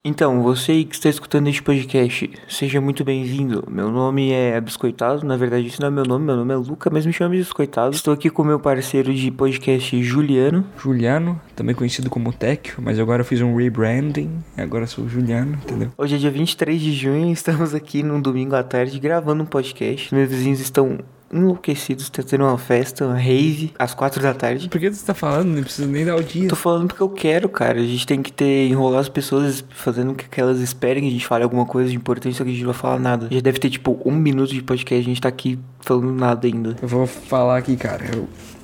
Então, você que está escutando este podcast, seja muito bem-vindo. Meu nome é Biscoitado, na verdade esse não é meu nome é Luca, mas me chama de Biscoitado. Estou aqui com meu parceiro de podcast, Juliano. Juliano, também conhecido como Tecchio, mas agora eu fiz um rebranding, agora sou o Juliano, entendeu? Hoje é dia 23 de junho, estamos aqui num domingo à tarde gravando um podcast. Meus vizinhos estão enlouquecidos, tá tendo uma festa, uma rave, às 4 da tarde. Por que você tá falando? Não precisa nem dar o dia. Tô falando porque eu quero, cara. A gente tem que enrolar as pessoas fazendo com que elas esperem que a gente fale alguma coisa de importante, só que a gente não vai falar nada. Já deve ter, tipo, 1 minuto de podcast, a gente tá aqui falando nada ainda. Eu vou falar aqui, cara, eu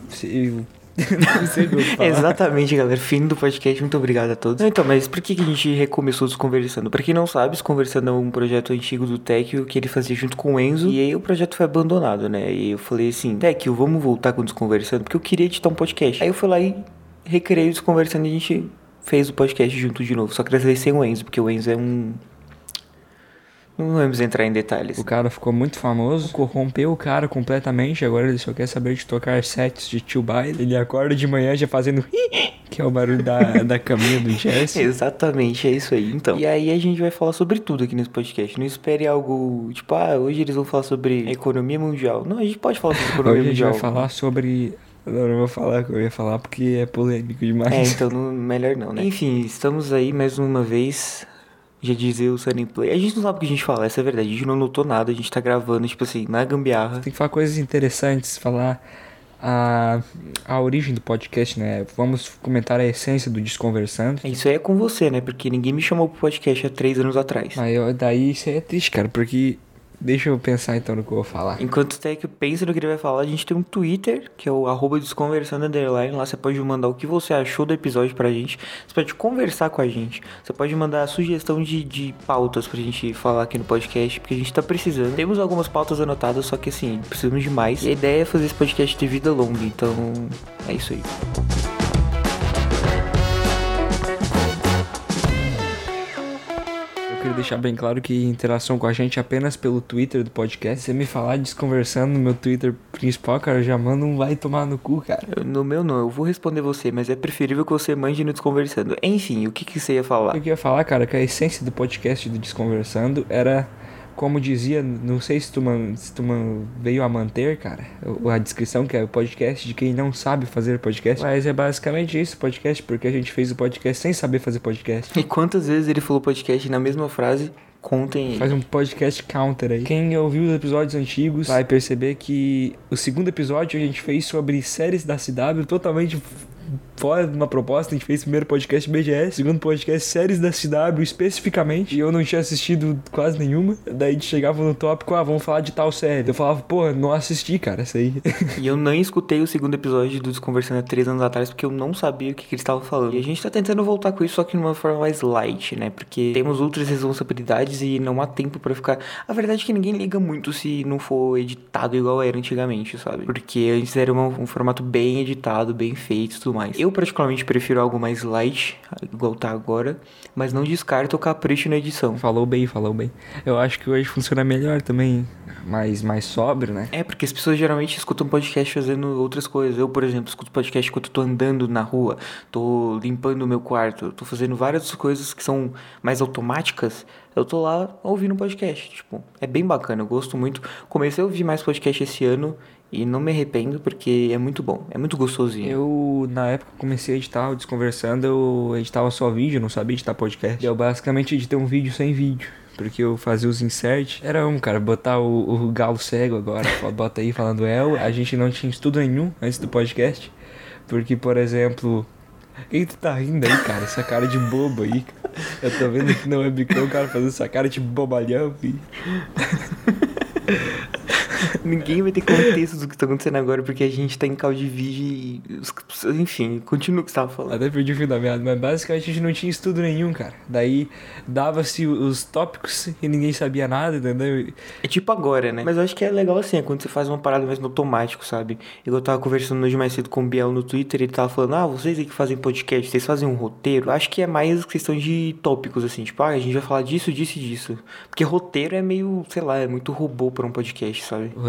não sei o que eu vou falar. Exatamente, galera. Fim do podcast. Muito obrigado a todos. Então, mas por que a gente recomeçou Desconversando? Pra quem não sabe, Desconversando é um projeto antigo do Tecchio que ele fazia junto com o Enzo. E aí o projeto foi abandonado, né? E eu falei assim, Tecchio, vamos voltar com Desconversando? Porque eu queria editar um podcast. Aí eu fui lá e recriei o Desconversando e a gente fez o podcast junto de novo. Só que dessa vez sem o Enzo, porque o Enzo é um... Não vamos entrar em detalhes. O cara ficou muito famoso, corrompeu o cara completamente, agora ele só quer saber de tocar sets de tio baile. Ele acorda de manhã já fazendo que é o barulho da caminha do Jesse. Exatamente, é isso aí, então. E aí a gente vai falar sobre tudo aqui nesse podcast. Não espere algo, tipo, hoje eles vão falar sobre economia mundial. Não, a gente pode falar sobre economia Hoje mundial. A gente vai falar sobre... Não vou falar o que eu ia falar porque é polêmico demais. Então melhor não, né? Enfim, estamos aí mais uma vez... Já dizia o Sunny Play. A gente não sabe o que a gente fala, essa é a verdade. A gente não notou nada, a gente tá gravando, tipo assim, na gambiarra. Tem que falar coisas interessantes, falar a origem do podcast, né? Vamos comentar a essência do Desconversando. Isso aí é com você, né? Porque ninguém me chamou pro podcast há 3 anos atrás. Mas daí isso aí é triste, cara, porque... Deixa eu pensar então no que eu vou falar. Enquanto o Tecchio pensa no que ele vai falar, a gente tem um Twitter, que é o @desconversando_. Lá você pode mandar o que você achou do episódio pra gente. Você pode conversar com a gente. Você pode mandar a sugestão de pautas pra gente falar aqui no podcast, porque a gente tá precisando. Temos algumas pautas anotadas, só que assim, precisamos de mais. E a ideia é fazer esse podcast ter vida longa, então é isso aí. Eu queria deixar bem claro que interação com a gente é apenas pelo Twitter do podcast. Se você me falar Desconversando no meu Twitter principal, cara, eu já mando um vai tomar no cu, cara. No meu não, eu vou responder você, mas é preferível que você mande no Desconversando. Enfim, o que você ia falar? Eu queria falar, cara, que a essência do podcast do Desconversando era... Como dizia, não sei se tu veio a manter, cara, a descrição que é o podcast de quem não sabe fazer podcast. Mas é basicamente isso, podcast, porque a gente fez o podcast sem saber fazer podcast. E quantas vezes ele falou podcast na mesma frase? Contem aí. Faz um podcast counter aí. Quem ouviu os episódios antigos vai perceber que o segundo episódio a gente fez sobre séries da CW totalmente... fora de uma proposta. A gente fez o primeiro podcast BGS, segundo podcast séries da CW especificamente, e eu não tinha assistido quase nenhuma. Daí a gente chegava no tópico, vamos falar de tal série. Eu falava, pô, não assisti, cara, essa aí. E eu não escutei o segundo episódio do Desconversando há 3 anos atrás, porque eu não sabia o que eles estavam falando. E a gente tá tentando voltar com isso, só que de uma forma mais light, né? Porque temos outras responsabilidades e não há tempo pra ficar... A verdade é que ninguém liga muito se não for editado igual era antigamente, sabe? Porque antes era um formato bem editado, bem feito e tudo mais. Eu particularmente prefiro algo mais light, igual tá agora, mas não descarto o capricho na edição. Falou bem. Eu acho que hoje funciona melhor também, mais sóbrio, né? É, porque as pessoas geralmente escutam podcast fazendo outras coisas. Eu, por exemplo, escuto podcast enquanto eu tô andando na rua, tô limpando o meu quarto, tô fazendo várias coisas que são mais automáticas. Eu tô lá ouvindo um podcast, tipo, é bem bacana, eu gosto muito. Comecei a ouvir mais podcast esse ano e não me arrependo porque é muito bom, é muito gostosinho. Eu, na época, comecei a editar o Desconversando, eu editava só vídeo, não sabia editar podcast. Eu basicamente editei um vídeo sem vídeo, porque eu fazia os inserts. Era cara, botar o galo cego agora, bota aí falando a gente não tinha estudo nenhum antes do podcast, porque, por exemplo... Quem tu tá rindo aí, cara? Essa cara de bobo aí, cara. Eu tô vendo aqui no webcam o cara fazendo essa cara de bobalhão, filho. Ninguém vai ter contexto do que tá acontecendo agora, porque a gente tá em call de vídeo e... Enfim, continua o que você tava falando. Até perdi o fio da meada, mas basicamente a gente não tinha estudo nenhum, cara. Daí dava-se os tópicos e ninguém sabia nada, entendeu? É tipo agora, né? Mas eu acho que é legal assim, é quando você faz uma parada mais no automático, sabe? Eu tava conversando hoje mais cedo com o Biel no Twitter e ele tava falando, vocês aí que fazem podcast, vocês fazem um roteiro? Acho que é mais questão de tópicos, assim, tipo, a gente vai falar disso, disso e disso. Porque roteiro é meio, sei lá, é muito robô pra um podcast, sabe? O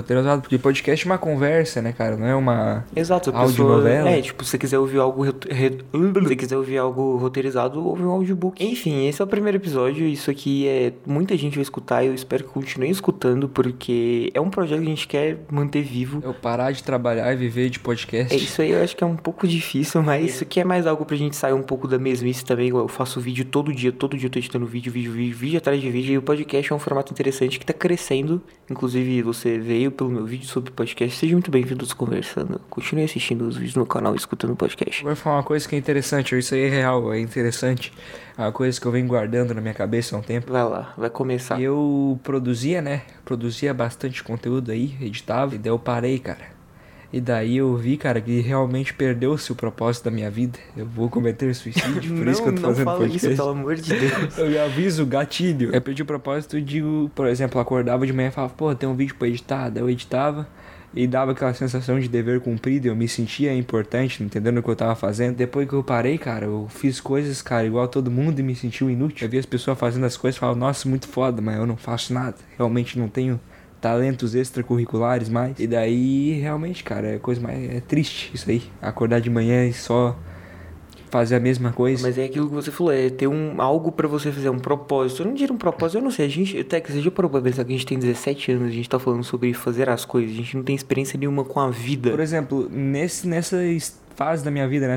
roteirizado, porque podcast é uma conversa, né, cara? Não é uma Exato, a audionovela. pessoa... tipo, se você quiser ouvir algo... Se quiser ouvir algo roteirizado, ouve um audiobook. Enfim, esse é o primeiro episódio. Isso aqui muita gente vai escutar e eu espero que continue escutando, porque é um projeto que a gente quer manter vivo. Eu parar de trabalhar e viver de podcast. Isso aí eu acho que é um pouco difícil, mas isso aqui é mais algo pra gente sair um pouco da mesmice também. Eu faço vídeo todo dia eu tô editando vídeo atrás de vídeo, e o podcast é um formato interessante que tá crescendo. Inclusive, você veio pelo meu vídeo sobre podcast. Seja muito bem-vindo Conversando. Continue assistindo os vídeos no canal e escutando o podcast. Vou falar uma coisa que é interessante, isso aí é real, é interessante. É uma coisa que eu venho guardando na minha cabeça há um tempo. Vai lá, vai começar. Eu produzia, né? Produzia bastante conteúdo aí, editava, e daí eu parei, cara. E daí eu vi, cara, que realmente perdeu-se o propósito da minha vida. Eu vou cometer suicídio, por isso que eu tô fazendo fala podcast. Isso, pelo amor de Deus. Eu aviso, gatilho. Eu perdi o propósito e digo, por exemplo, eu acordava de manhã e falava, pô, tem um vídeo pra editar. Daí eu editava e dava aquela sensação de dever cumprido. Eu me sentia importante, entendendo o que eu tava fazendo. Depois que eu parei, cara, eu fiz coisas, cara, igual todo mundo e me senti inútil. Eu vi as pessoas fazendo as coisas e falava, nossa, muito foda, mas eu não faço nada. Realmente não tenho talentos extracurriculares mais. E daí, realmente, cara, é coisa mais... É triste isso aí. Acordar de manhã e só fazer a mesma coisa. Mas é aquilo que você falou, é ter algo pra você fazer, um propósito. Eu não diria um propósito, eu não sei. Até que você já parou pra pensar que a gente tem 17 anos, a gente tá falando sobre fazer as coisas, a gente não tem experiência nenhuma com a vida. Por exemplo, nessa fase da minha vida,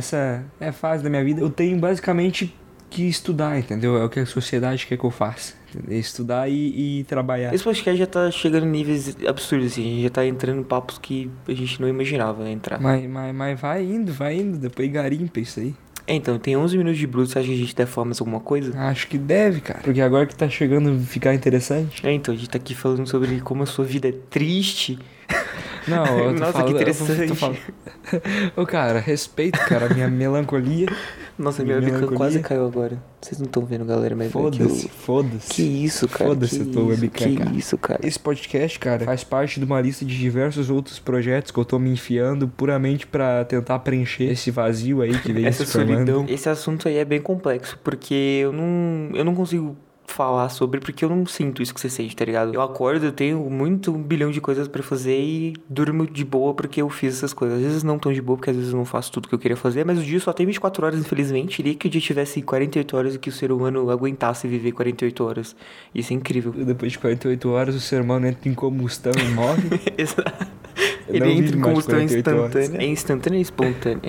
eu tenho basicamente que estudar, entendeu? É o que a sociedade quer que eu faça. Estudar e trabalhar. Esse podcast já tá chegando em níveis absurdos, assim. A gente já tá entrando em papos que a gente não imaginava entrar. Mas vai indo. Depois garimpa isso aí. Então, tem 11 minutos de bruto. Você acha que a gente deve falar mais alguma coisa? Acho que deve, cara. Porque agora que tá chegando a ficar interessante. Então, a gente tá aqui falando sobre como a sua vida é triste. Não, eu tô Nossa, falando, que interessante. Ô, cara, respeito, cara, a minha melancolia. Nossa, minha webcam quase caiu agora. Vocês não estão vendo, galera, mas... Foda-se. Que isso, cara? Foda-se a tua webcam, cara. Que isso, cara? Esse podcast, cara, faz parte de uma lista de diversos outros projetos que eu tô me enfiando puramente pra tentar preencher esse vazio aí que veio essa se formando. solidão. Esse assunto aí é bem complexo, porque eu não consigo falar sobre, porque eu não sinto isso que você sente, tá ligado? Eu acordo, eu tenho um bilhão de coisas pra fazer e durmo de boa porque eu fiz essas coisas. Às vezes não tão de boa, porque às vezes eu não faço tudo que eu queria fazer, mas o dia só tem 24 horas, infelizmente. Queria que o dia tivesse 48 horas e que o ser humano aguentasse viver 48 horas. Isso é incrível. Depois de 48 horas, o ser humano entra em combustão e morre. Exato. Eu Ele não entra vivo em mais combustão 48 horas. instantânea. É instantânea ou espontânea?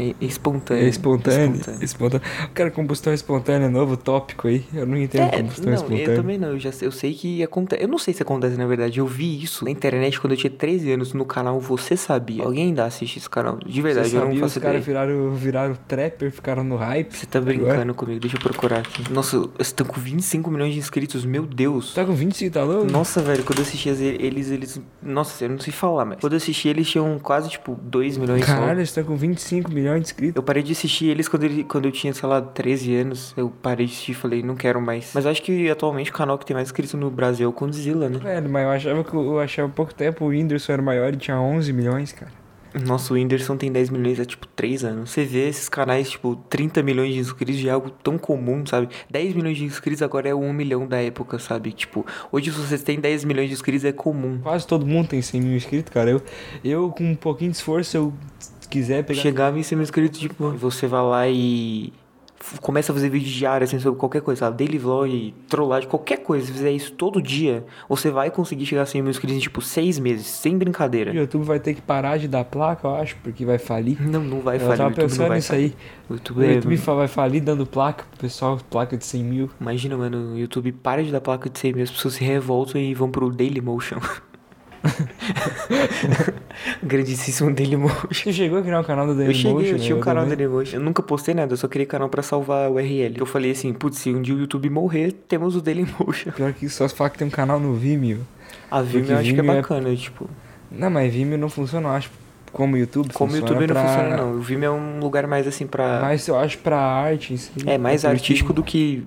É espontânea. Cara, combustão espontânea é novo tópico aí. Eu não entendo combustão espontânea. Eu também não. Eu sei que acontece. Eu não sei se acontece, na verdade. Eu vi isso na internet quando eu tinha 13 anos no canal Você Sabia. Alguém ainda assiste esse canal? De verdade, eu não faço ideia. Os caras viraram trapper, ficaram no hype. Você tá brincando comigo? Deixa eu procurar aqui. Nossa, você tá com 25 milhões de inscritos, meu Deus. Tá com 25, tá louco? Nossa, velho, quando eu assisti eles... Nossa, eu não sei falar, mas... Quando eu assisti, eles tinham quase, 2 milhões só. Caralho, eles estão com 25 milhões de inscritos. Eu parei de assistir eles quando eu tinha, sei lá, 13 anos. Eu parei de assistir e falei, não quero mais. Mas eu acho que atualmente o canal que tem mais inscritos no Brasil é o Condzilla, né? Velho, mas eu achava há pouco tempo o Whindersson era maior e tinha 11 milhões, cara. Nossa, o Whindersson tem 10 milhões há 3 anos. Você vê esses canais, 30 milhões de inscritos de algo tão comum, sabe? 10 milhões de inscritos agora é 1 milhão da época, sabe? Hoje se você tem 10 milhões de inscritos é comum. Quase todo mundo tem 100 mil inscritos, cara. Eu com um pouquinho de esforço, eu quiser pegar... Chegava em 100 mil inscritos, você vai lá e... começa a fazer vídeo diário, assim, sobre qualquer coisa, sabe? Daily vlog, trollagem, qualquer coisa. Se fizer isso todo dia, você vai conseguir chegar a 100 mil inscritos em, 6 meses, sem brincadeira. O YouTube vai ter que parar de dar placa, eu acho, porque vai falir. Não vai falir. Eu tava pensando nisso aí. O YouTube vai falir dando placa pro pessoal, placa de 100 mil. Imagina, mano, o YouTube para de dar placa de 100 mil, as pessoas se revoltam e vão pro Dailymotion. Grandíssimo Dailymotion. Você chegou a criar um canal do Dailymotion? Eu tinha um canal do Dailymotion. Eu nunca postei nada, eu só criei canal pra salvar o URL. Eu falei assim, putz, se um dia o YouTube morrer, temos o Dailymotion. Pior que só se fala que tem um canal no Vimeo. A Vimeo eu acho que é bacana, Não, mas Vimeo não funciona, eu acho, como o YouTube. Como o YouTube não funciona, não. O Vimeo é um lugar mais assim pra... Mas eu acho pra arte em si. É mais artístico do que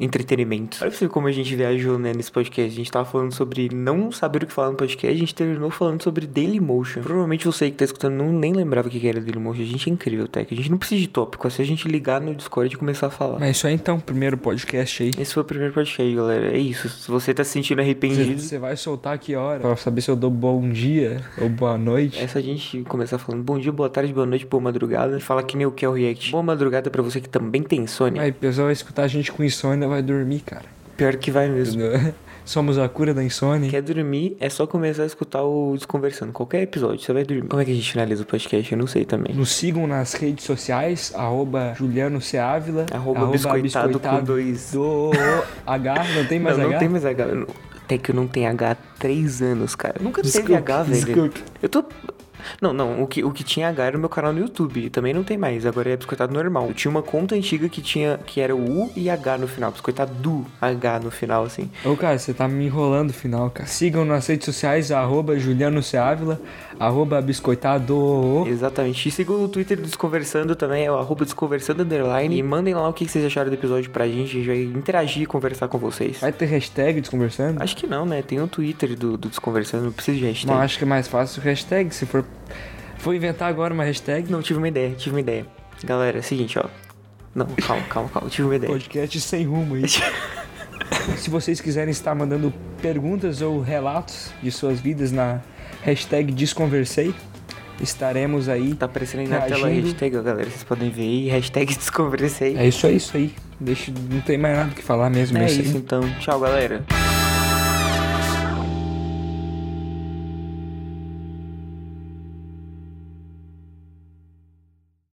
entretenimento. Olha pra você ver como a gente viajou, né, nesse podcast. A gente tava falando sobre não saber o que falar no podcast, a gente terminou falando sobre Dailymotion. Provavelmente você que tá escutando nem lembrava o que era Dailymotion. A gente é incrível, tá? Que a gente não precisa de tópico, é só a gente ligar no Discord e começar a falar. Mas isso aí então, primeiro podcast aí. Esse foi o primeiro podcast, galera. É isso. Se você tá se sentindo arrependido... Você vai soltar que hora? Pra saber se eu dou bom dia ou boa noite. É só a gente começar falando bom dia, boa tarde, boa noite, boa madrugada. Fala que nem o que é o React. Boa madrugada pra você que também tem insônia. Aí o pessoal vai escutar a gente com insônia, vai dormir, cara. Pior que vai mesmo. Somos a cura da insônia. Quer dormir, é só começar a escutar o Desconversando. Qualquer episódio, você vai dormir. Como é que a gente finaliza o podcast? Eu não sei também. Nos sigam nas redes sociais, @JulianoCávila, @biscoitado com 2 do H, não tem mais não, H? Não tem mais H. Até que eu não tenho H há 3 anos, cara. Nunca teve Desculpe, H, velho. Desculpe. Eu tô... Não, o que tinha H era no meu canal no YouTube. Também não tem mais, agora é Biscoitado normal. Eu tinha uma conta antiga que era o U e H no final. Biscoitado do H no final, assim. Ô, cara, você tá me enrolando no final, cara. Sigam nas redes sociais, @JulianoCávila, @biscoitado. Exatamente. E sigam o Twitter do Desconversando também, é o @Desconversando_. E mandem lá o que vocês acharam do episódio pra gente. A gente vai interagir e conversar com vocês. Vai ter hashtag Desconversando? Acho que não, né? Tem um Twitter do Desconversando, não precisa de hashtag. Não, acho que é mais fácil hashtag, se for... Vou inventar agora uma hashtag. Não, tive uma ideia. Galera, é o seguinte, ó. Não, calma. Tive uma ideia. Podcast sem rumo aí. Se vocês quiserem estar mandando perguntas ou relatos de suas vidas na hashtag Desconversei, estaremos aí. Tá aparecendo aí na tela a hashtag, ó, galera. Vocês podem ver aí, hashtag Desconversei. É isso aí. Não tem mais nada o que falar mesmo. É isso, então. Tchau, galera.